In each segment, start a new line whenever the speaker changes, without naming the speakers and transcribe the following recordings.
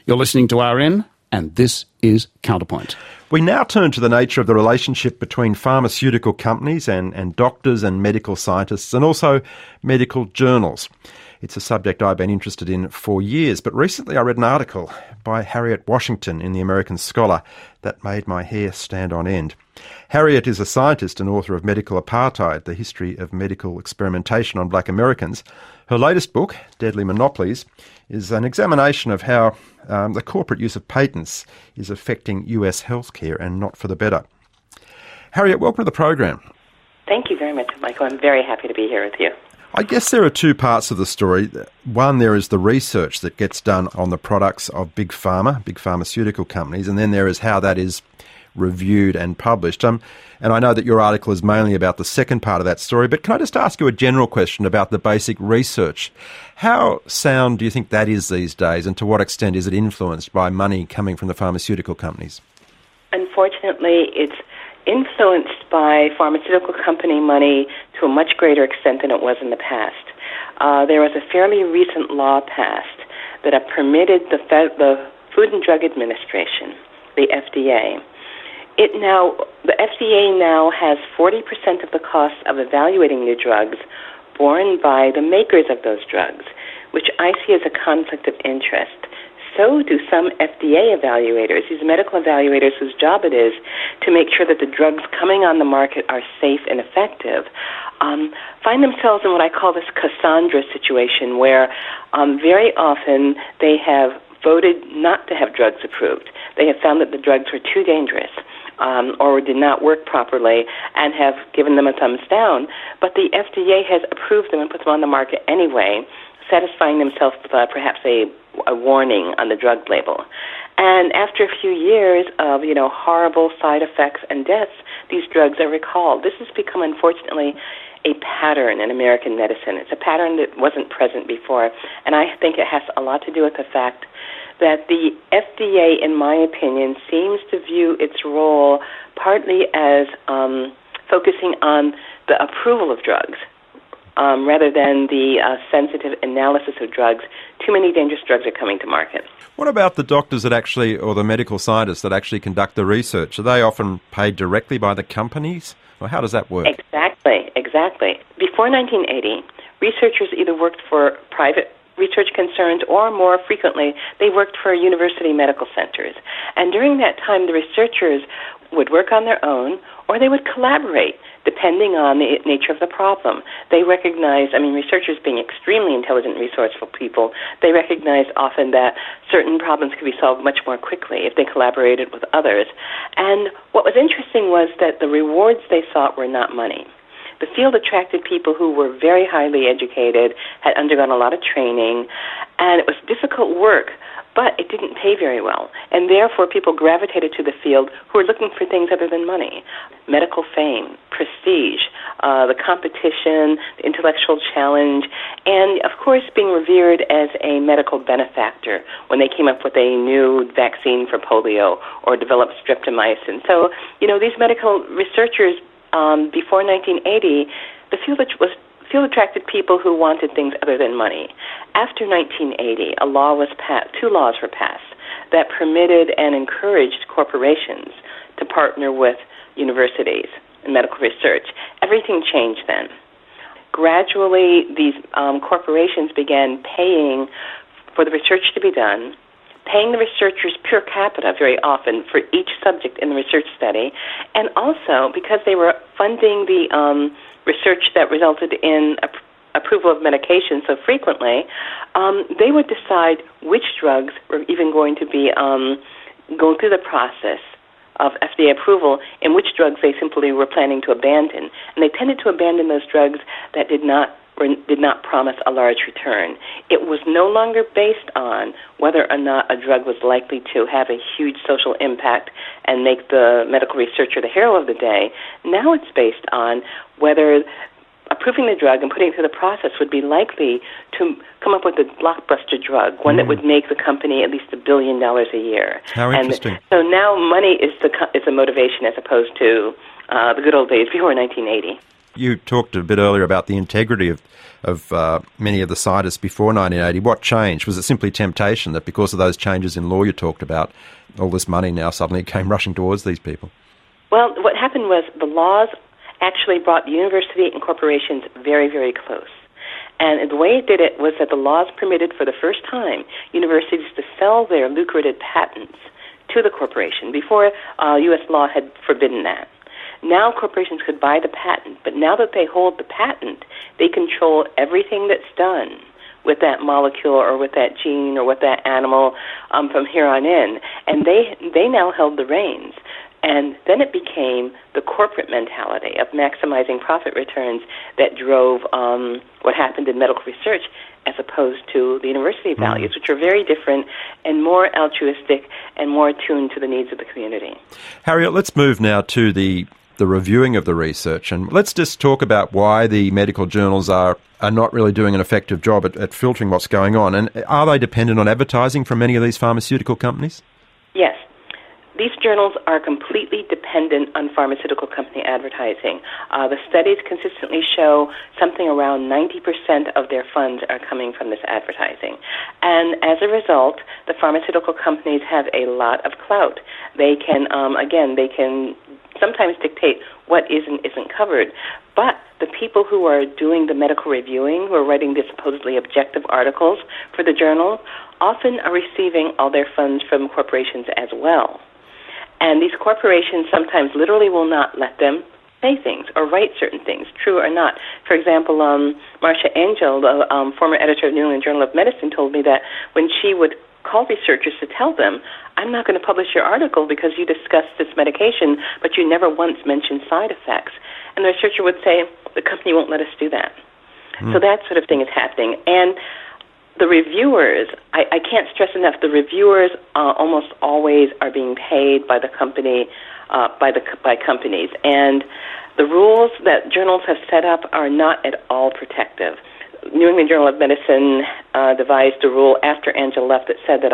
You're listening to RN, and this is Counterpoint.
We now turn to the nature of the relationship between pharmaceutical companies and doctors and medical scientists, and also medical journals. It's a subject I've been interested in for years, but recently I read an article by Harriet Washington in the American Scholar that made my hair stand on end. Harriet is a scientist and author of Medical Apartheid, The History of Medical Experimentation on Black Americans. Her latest book, Deadly Monopolies, is an examination of how the corporate use of patents is affecting US healthcare, and not for the better. Harriet, welcome to the program.
Thank you very much, Michael. I'm very happy to be here with you.
I guess there are two parts of the story. One, there is the research that gets done on the products of big pharma, big pharmaceutical companies, and then there is how that is reviewed and published. And I know that your article is mainly about the second part of that story, but can I just ask you a general question about the basic research? How sound do you think that is these days, and to what extent is it influenced by money coming from the pharmaceutical companies?
Unfortunately, it's influenced by pharmaceutical company money to a much greater extent than it was in the past. There was a fairly recent law passed that permitted the Food and Drug Administration, the FDA. The FDA now has 40% of the cost of evaluating new drugs borne by the makers of those drugs, which I see as a conflict of interest. So do some FDA evaluators, these medical evaluators whose job it is to make sure that the drugs coming on the market are safe and effective, find themselves in what I call this Cassandra situation, where very often they have voted not to have drugs approved. They have found that the drugs were too dangerous or did not work properly and have given them a thumbs down, but the FDA has approved them and put them on the market anyway, satisfying themselves with perhaps a warning on the drug label. And after a few years of, horrible side effects and deaths, these drugs are recalled. This has become, unfortunately, a pattern in American medicine. It's a pattern that wasn't present before, and I think it has a lot to do with the fact that the FDA, in my opinion, seems to view its role partly as focusing on the approval of drugs, rather than the sensitive analysis of drugs. Too many dangerous drugs are coming to market.
What about the doctors that actually, or the medical scientists that actually conduct the research? Are they often paid directly by the companies? Or how does that work?
Exactly. Before 1980, researchers either worked for private research concerns, or more frequently, they worked for university medical centers. And during that time, the researchers would work on their own, or they would collaborate, depending on the nature of the problem. They recognized, researchers being extremely intelligent, resourceful people, they recognized often that certain problems could be solved much more quickly if they collaborated with others. And what was interesting was that the rewards they sought were not money. The field attracted people who were very highly educated, had undergone a lot of training, and it was difficult work, but it didn't pay very well. And therefore, people gravitated to the field who were looking for things other than money: medical fame, prestige, the competition, the intellectual challenge, and, of course, being revered as a medical benefactor when they came up with a new vaccine for polio or developed streptomycin. So, these medical researchers, before 1980, the field attracted people who wanted things other than money. After 1980, two laws were passed that permitted and encouraged corporations to partner with universities in medical research. Everything changed then. Gradually, these corporations began paying for the research to be done, paying the researchers per capita very often for each subject in the research study, and also because they were funding the research that resulted in approval of medication so frequently, they would decide which drugs were even going to be going through the process of FDA approval and which drugs they simply were planning to abandon. And they tended to abandon those drugs that did not promise a large return. It was no longer based on whether or not a drug was likely to have a huge social impact and make the medical researcher the hero of the day. Now it's based on whether approving the drug and putting it through the process would be likely to come up with a blockbuster drug, one that would make the company at least $1 billion a year.
How interesting.
And so now money is the motivation as opposed to the good old days before 1980.
You talked a bit earlier about the integrity of many of the scientists before 1980. What changed? Was it simply temptation that because of those changes in law you talked about, all this money now suddenly came rushing towards these people?
Well, what happened was the laws actually brought the university and corporations very, very close. And the way it did it was that the laws permitted for the first time universities to sell their lucrative patents to the corporation. Before, U.S. law had forbidden that. Now corporations could buy the patent, but now that they hold the patent, they control everything that's done with that molecule or with that gene or with that animal from here on in. And they now held the reins. And then it became the corporate mentality of maximizing profit returns that drove what happened in medical research as opposed to the university values, which are very different and more altruistic and more attuned to the needs of the community.
Harriet, let's move now to the reviewing of the research, and let's just talk about why the medical journals are not really doing an effective job at filtering what's going on. And are they dependent on advertising from many of these pharmaceutical companies?
Yes. These journals are completely dependent on pharmaceutical company advertising. The studies consistently show something around 90% of their funds are coming from this advertising. And as a result, the pharmaceutical companies have a lot of clout. They can, they can sometimes dictate what is and isn't covered. But the people who are doing the medical reviewing, who are writing the supposedly objective articles for the journal, often are receiving all their funds from corporations as well. And these corporations sometimes literally will not let them say things or write certain things, true or not. For example, Marcia Angel, the former editor of New England Journal of Medicine, told me that when she would call researchers to tell them, I'm not going to publish your article because you discussed this medication, but you never once mentioned side effects. And the researcher would say, the company won't let us do that. So that sort of thing is happening. And the reviewers, I can't stress enough, the reviewers almost always are being paid by the company, by companies. And the rules that journals have set up are not at all protective. New England Journal of Medicine devised a rule after Angela left that said that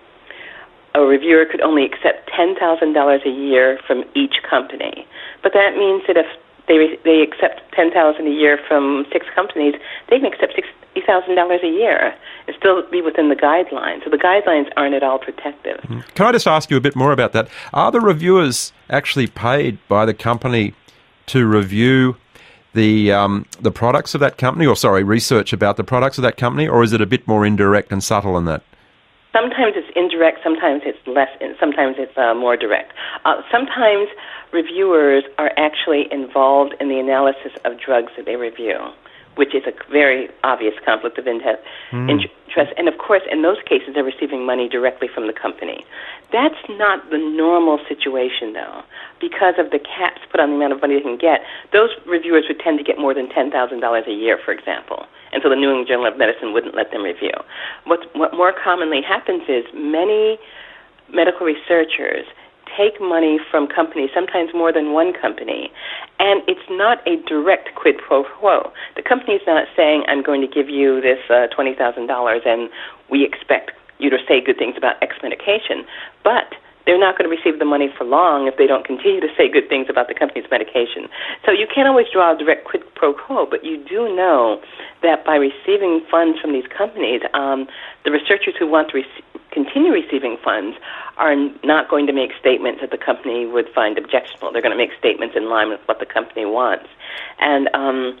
a reviewer could only accept $10,000 a year from each company. But that means that if they accept $10,000 a year from 6 companies, they can accept $60,000 a year and still be within the guidelines. So the guidelines aren't at all protective.
Can I just ask you a bit more about that? Are the reviewers actually paid by the company to review the products of that company, or research about the products of that company, or is it a bit more indirect and subtle than that?
Sometimes it's indirect, sometimes it's less, sometimes it's more direct. Sometimes reviewers are actually involved in the analysis of drugs that they review, which is a very obvious conflict of interest. And of course, in those cases, they're receiving money directly from the company. That's not the normal situation, though. Because of the caps put on the amount of money they can get, those reviewers would tend to get more than $10,000 a year, for example. And so the New England Journal of Medicine wouldn't let them review. What more commonly happens is many medical researchers take money from companies, sometimes more than one company, and it's not a direct quid pro quo. The company's not saying, I'm going to give you this $20,000 and we expect you to say good things about X medication, but they're not going to receive the money for long if they don't continue to say good things about the company's medication. So you can't always draw a direct quid pro quo, but you do know that by receiving funds from these companies, the researchers who want to continue receiving funds are not going to make statements that the company would find objectionable. They're going to make statements in line with what the company wants. And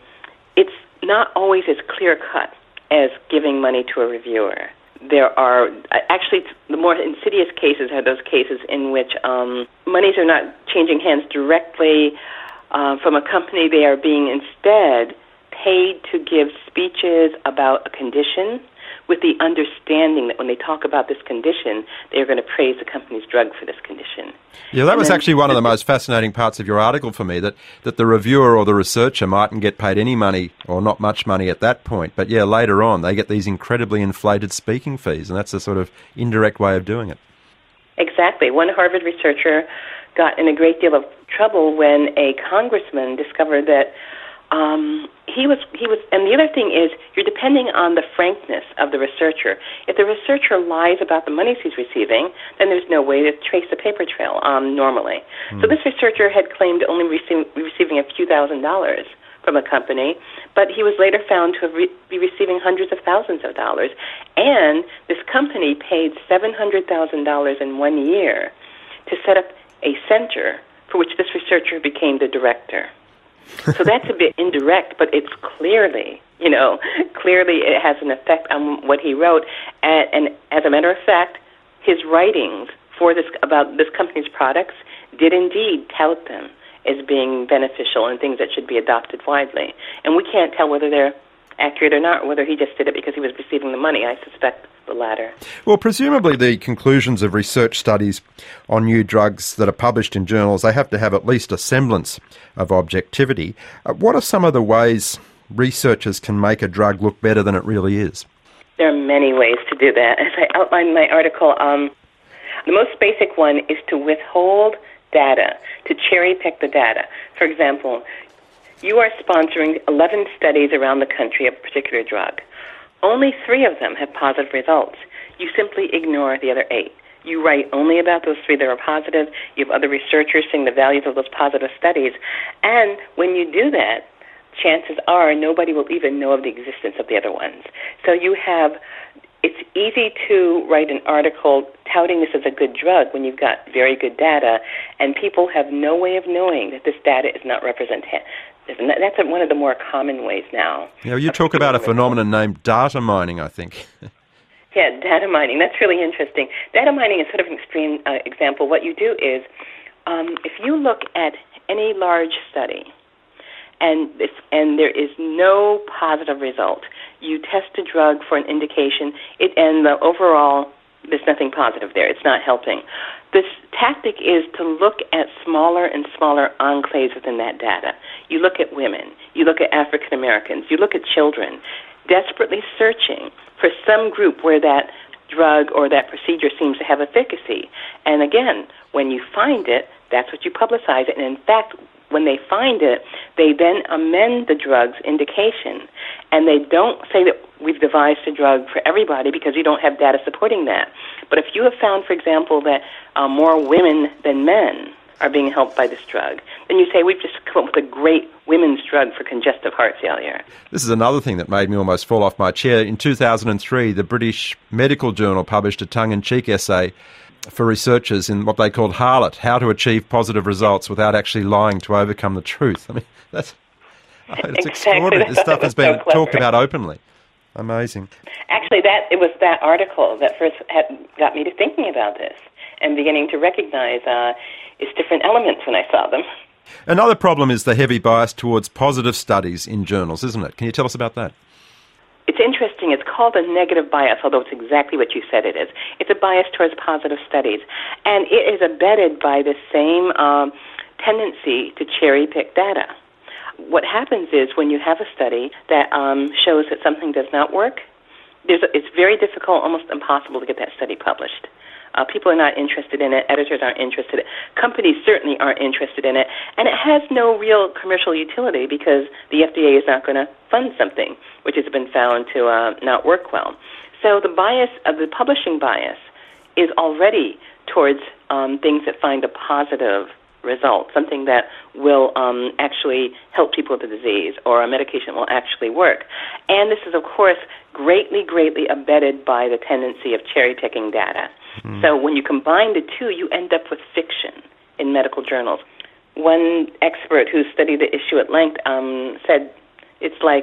it's not always as clear-cut as giving money to a reviewer. There are actually the more insidious cases are those cases in which monies are not changing hands directly from a company. They are being instead paid to give speeches about a condition with the understanding that when they talk about this condition, they're going to praise the company's drug for this condition.
Yeah, that was actually one of the most fascinating parts of your article for me, that the reviewer or the researcher mightn't get paid any money or not much money at that point, but yeah, later on they get these incredibly inflated speaking fees, and that's a sort of indirect way of doing it.
Exactly. One Harvard researcher got in a great deal of trouble when a congressman discovered that he was, and the other thing is, you're depending on the frankness of the researcher. If the researcher lies about the monies he's receiving, then there's no way to trace the paper trail normally. So this researcher had claimed only receiving a few $1,000s from a company, but he was later found to be receiving hundreds of thousands of dollars. And this company paid $700,000 in 1 year to set up a center for which this researcher became the director. So that's a bit indirect, but it's clearly it has an effect on what he wrote. And as a matter of fact, his writings about this company's products did indeed tout them as being beneficial and things that should be adopted widely. And we can't tell whether they're accurate or not, or whether he just did it because he was receiving the money. I suspect the latter.
Well, presumably the conclusions of research studies on new drugs that are published in journals, they have to have at least a semblance of objectivity. What are some of the ways researchers can make a drug look better than it really is?
There are many ways to do that. As I outlined in my article, the most basic one is to withhold data, to cherry-pick the data. For example, you are sponsoring 11 studies around the country of a particular drug. Only 3 of them have positive results. You simply ignore the other 8. You write only about those 3 that are positive. You have other researchers seeing the values of those positive studies. And when you do that, chances are nobody will even know of the existence of the other ones. So it's easy to write an article touting this as a good drug when you've got very good data, and people have no way of knowing that this data is not representative. That's one of the more common ways now.
You talk about a phenomenon named data mining, I think.
Yeah, data mining. That's really interesting. Data mining is sort of an extreme example. What you do is, if you look at any large study, and there is no positive result, you test a drug for an indication, and the overall, there's nothing positive there. It's not helping. This tactic is to look at smaller and smaller enclaves within that data. You look at women. You look at African Americans. You look at children, desperately searching for some group where that drug or that procedure seems to have efficacy. And again, when you find it, that's what you publicize it. And in fact, when they find it, they then amend the drug's indication. And they don't say that we've devised a drug for everybody because you don't have data supporting that. But if you have found, for example, that more women than men are being helped by this drug, then you say we've just come up with a great women's drug for congestive heart failure.
This is another thing that made me almost fall off my chair. In 2003, the British Medical Journal published a tongue-in-cheek essay for researchers in what they called Harlot, How to Achieve Positive Results Without Actually Lying to Overcome the Truth. I mean, it's
exactly.
extraordinary. This stuff has been talked about openly. Amazing.
Actually, it was that article that first got me to thinking about this and beginning to recognize its different elements when I saw them.
Another problem is the heavy bias towards positive studies in journals, isn't it? Can you tell us about that?
It's interesting. It's called a negative bias, although it's exactly what you said it is. It's a bias towards positive studies. And it is abetted by the same tendency to cherry-pick data. What happens is when you have a study that shows that something does not work, it's very difficult, almost impossible to get that study published. People are not interested in it. Editors aren't interested in it. Companies certainly aren't interested in it. And it has no real commercial utility because the FDA is not going to fund something which has been found to not work well. So the bias of the publishing bias is already towards things that find a positive result, something that will actually help people with the disease or a medication will actually work. And this is, of course, greatly, greatly abetted by the tendency of cherry-picking data. So when you combine the two, you end up with fiction in medical journals. One expert who studied the issue at length said it's like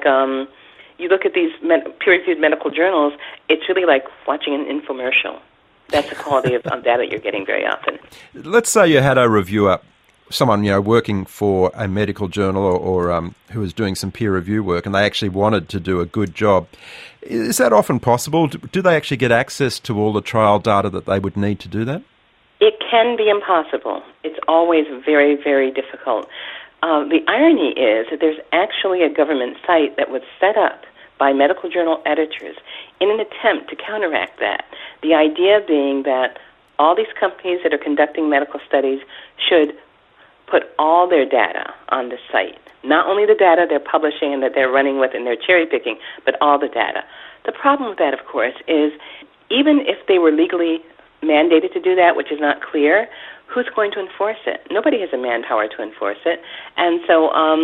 you look at these peer-reviewed medical journals, it's really like watching an infomercial. That's the quality of data you're getting very often.
Let's say you had a reviewer, someone working for a medical journal or who was doing some peer review work, and they actually wanted to do a good job. Is that often possible? Do they actually get access to all the trial data that they would need to do that?
It can be impossible. It's always very, very difficult. The irony is that there's actually a government site that was set up by medical journal editors in an attempt to counteract that. The idea being that all these companies that are conducting medical studies should put all their data on the site. Not only the data they're publishing and that they're running with and they're cherry-picking, but all the data. The problem with that, of course, is even if they were legally mandated to do that, which is not clear, who's going to enforce it? Nobody has a manpower to enforce it. And so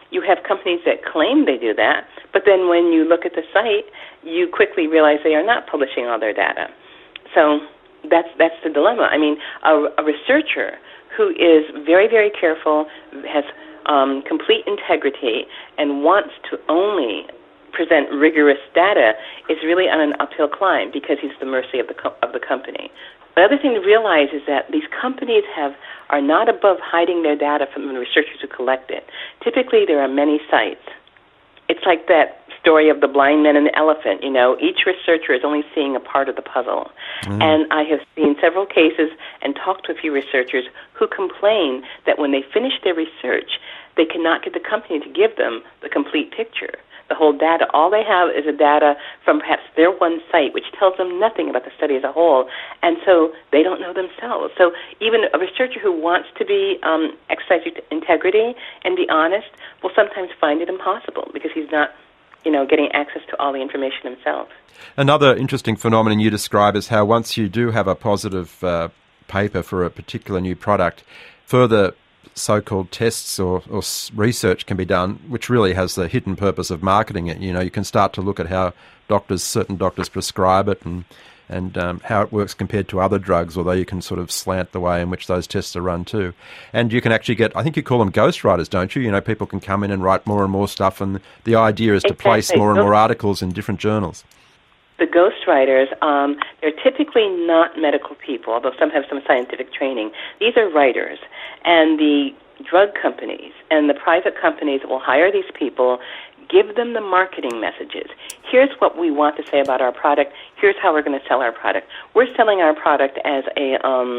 you have companies that claim they do that, but then when you look at the site, you quickly realize they are not publishing all their data. So that's the dilemma. I mean, a researcher who is very, very careful, has complete integrity, and wants to only present rigorous data is really on an uphill climb because he's at the mercy of the company. The other thing to realize is that these companies are not above hiding their data from the researchers who collect it. Typically, there are many sites. It's like that story of the blind man and the elephant. Each researcher is only seeing a part of the puzzle. And I have seen several cases and talked to a few researchers who complain that when they finish their research, they cannot get the company to give them the complete picture. The whole data, all they have is a data from perhaps their one site, which tells them nothing about the study as a whole, and so they don't know themselves. So even a researcher who wants to be exercise integrity and be honest will sometimes find it impossible because he's not, getting access to all the information himself.
Another interesting phenomenon you describe is how once you do have a positive paper for a particular new product, further so-called tests or research can be done, which really has the hidden purpose of marketing it. You can start to look at how certain doctors prescribe it and how it works compared to other drugs, although you can sort of slant the way in which those tests are run too. And you can actually get, I think you call them ghostwriters, don't you? People can come in and write more and more stuff, and the idea is to place more and more articles in different journals.
The ghostwriters, they're typically not medical people, although some have some scientific training. These are writers, and the drug companies and the private companies will hire these people, give them the marketing messages. Here's what we want to say about our product. Here's how we're going to sell our product. We're selling our product as a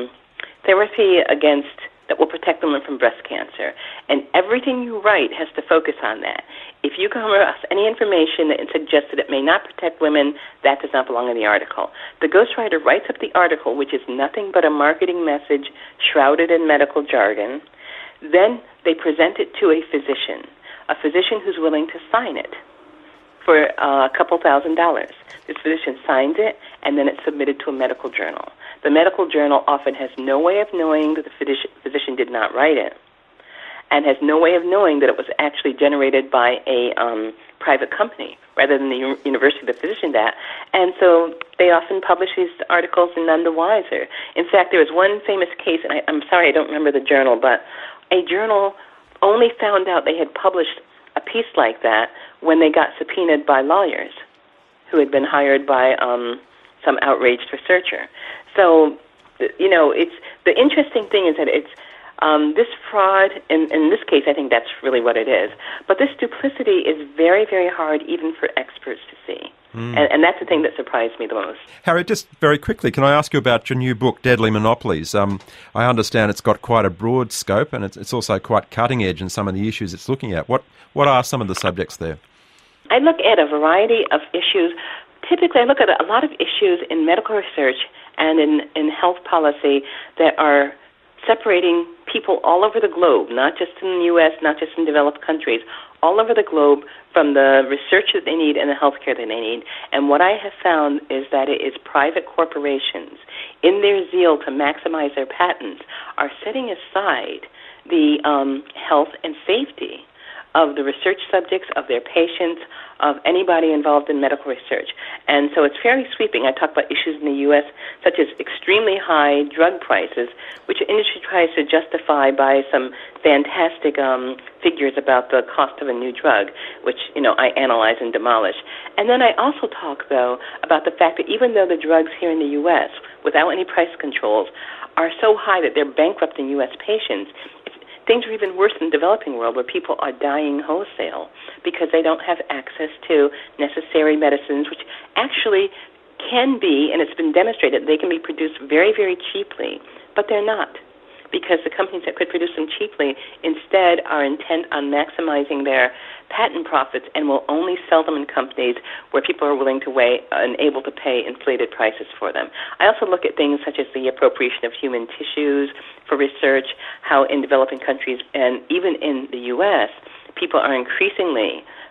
therapy that will protect women from breast cancer, and everything you write has to focus on that. If you come across any information that suggests that it may not protect women, that does not belong in the article. The ghostwriter writes up the article, which is nothing but a marketing message shrouded in medical jargon. Then they present it to a physician who's willing to sign it for a couple $1,000. This physician signs it, and then it's submitted to a medical journal. The medical journal often has no way of knowing that the physician did not write it, and has no way of knowing that it was actually generated by a private company rather than the university that physicianed that. And so they often publish these articles and none the wiser. In fact, there was one famous case, and I'm sorry I don't remember the journal, but a journal only found out they had published a piece like that when they got subpoenaed by lawyers who had been hired by some outraged researcher. So, it's the interesting thing is that it's this fraud, in this case, I think that's really what it is. But this duplicity is very, very hard even for experts to see. And that's the thing that surprised me the most.
Harriet, just very quickly, can I ask you about your new book, Deadly Monopolies? I understand it's got quite a broad scope, and it's also quite cutting edge in some of the issues it's looking at. What are some of the subjects there?
I look at a variety of issues. Typically, I look at a lot of issues in medical research and in health policy that are separating people all over the globe, not just in the U.S., not just in developed countries, all over the globe from the research that they need and the health care that they need. And what I have found is that it is private corporations, in their zeal to maximize their patents, are setting aside the health and safety of the research subjects, of their patients, of anybody involved in medical research. And so it's fairly sweeping. I talk about issues in the U.S. such as extremely high drug prices, which the industry tries to justify by some fantastic figures about the cost of a new drug, which, I analyze and demolish. And then I also talk, though, about the fact that even though the drugs here in the U.S., without any price controls, are so high that they're bankrupting U.S. patients, things are even worse in the developing world where people are dying wholesale because they don't have access to necessary medicines, which actually can be, and it's been demonstrated, they can be produced very, very cheaply, but they're not, because the companies that could produce them cheaply instead are intent on maximizing their patent profits and will only sell them in companies where people are willing to pay and able to pay inflated prices for them. I also look at things such as the appropriation of human tissues for research, how in developing countries and even in the U.S., people are increasingly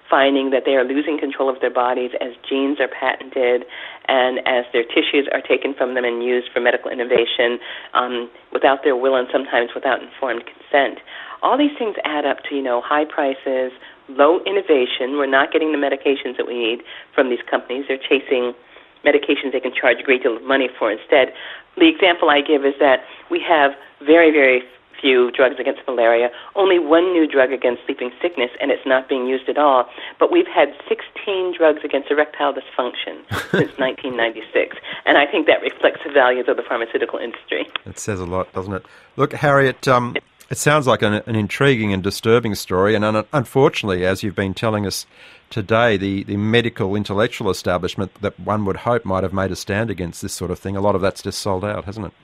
finding that they are losing control of their bodies as genes are patented and as their tissues are taken from them and used for medical innovation without their will and sometimes without informed consent. All these things add up to, high prices, low innovation. We're not getting the medications that we need from these companies. They're chasing medications they can charge a great deal of money for instead. The example I give is that we have very, very few drugs against malaria, only one new drug against sleeping sickness, and it's not being used at all. But we've had 16 drugs against erectile dysfunction since 1996, and I think that reflects the values of the pharmaceutical industry.
It says a lot, doesn't it? Look, Harriet, it sounds like an intriguing and disturbing story, and unfortunately, as you've been telling us today, the medical intellectual establishment that one would hope might have made a stand against this sort of thing, a lot of that's just sold out, hasn't it?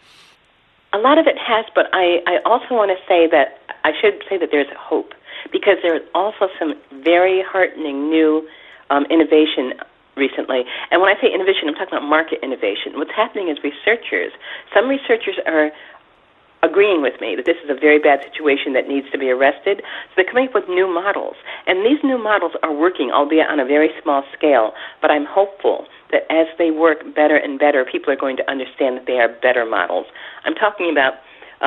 A lot of it has, but I also want to say that I should say that there's hope, because there is also some very heartening new innovation recently. And when I say innovation, I'm talking about market innovation. What's happening is some researchers are agreeing with me that this is a very bad situation that needs to be arrested. So they're coming up with new models. And these new models are working, albeit on a very small scale. But I'm hopeful that as they work better and better, people are going to understand that they are better models. I'm talking about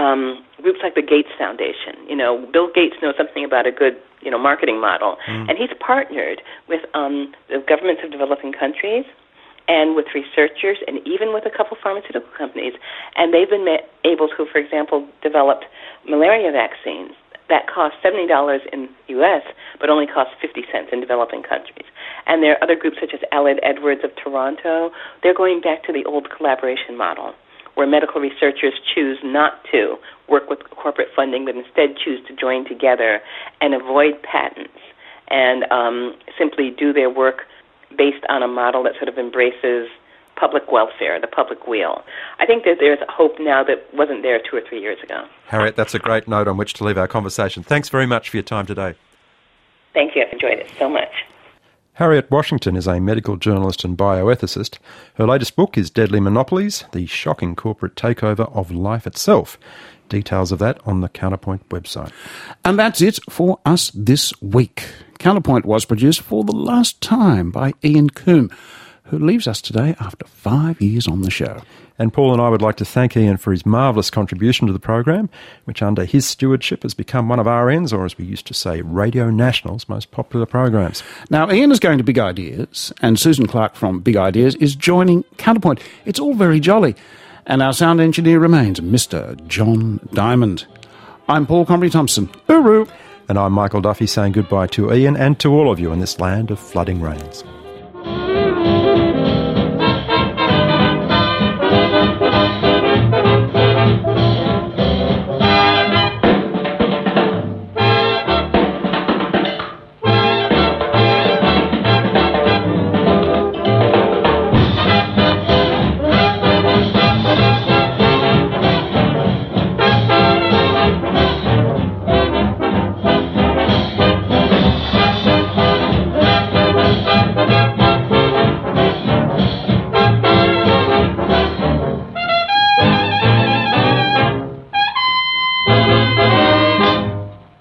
groups like the Gates Foundation. Bill Gates knows something about a good, marketing model. And he's partnered with the governments of developing countries and with researchers and even with a couple pharmaceutical companies. And they've been able to, for example, develop malaria vaccines that cost $70 in the U.S., but only cost 50 cents in developing countries. And there are other groups such as Allied Edwards of Toronto. They're going back to the old collaboration model, where medical researchers choose not to work with corporate funding, but instead choose to join together and avoid patents and simply do their work based on a model that sort of embraces public welfare, the public weal. I think that there's hope now that wasn't there 2 or 3 years ago.
Harriet, that's a great note on which to leave our conversation. Thanks very much for your time today.
Thank you. I've enjoyed it so much.
Harriet Washington is a medical journalist and bioethicist. Her latest book is Deadly Monopolies, the shocking corporate takeover of life itself. Details of that on the Counterpoint website.
And that's it for us this week. Counterpoint was produced for the last time by Ian Coombe, who leaves us today after 5 years on the show.
And Paul and I would like to thank Ian for his marvellous contribution to the program, which under his stewardship has become one of RN's, or as we used to say, Radio National's most popular programs.
Now, Ian is going to Big Ideas, and Susan Clark from Big Ideas is joining Counterpoint. It's all very jolly. And our sound engineer remains Mr. John Diamond. I'm Paul Comrie-Thompson. Hooroo!
And I'm Michael Duffy saying goodbye to Ian and to all of you in this land of flooding rains.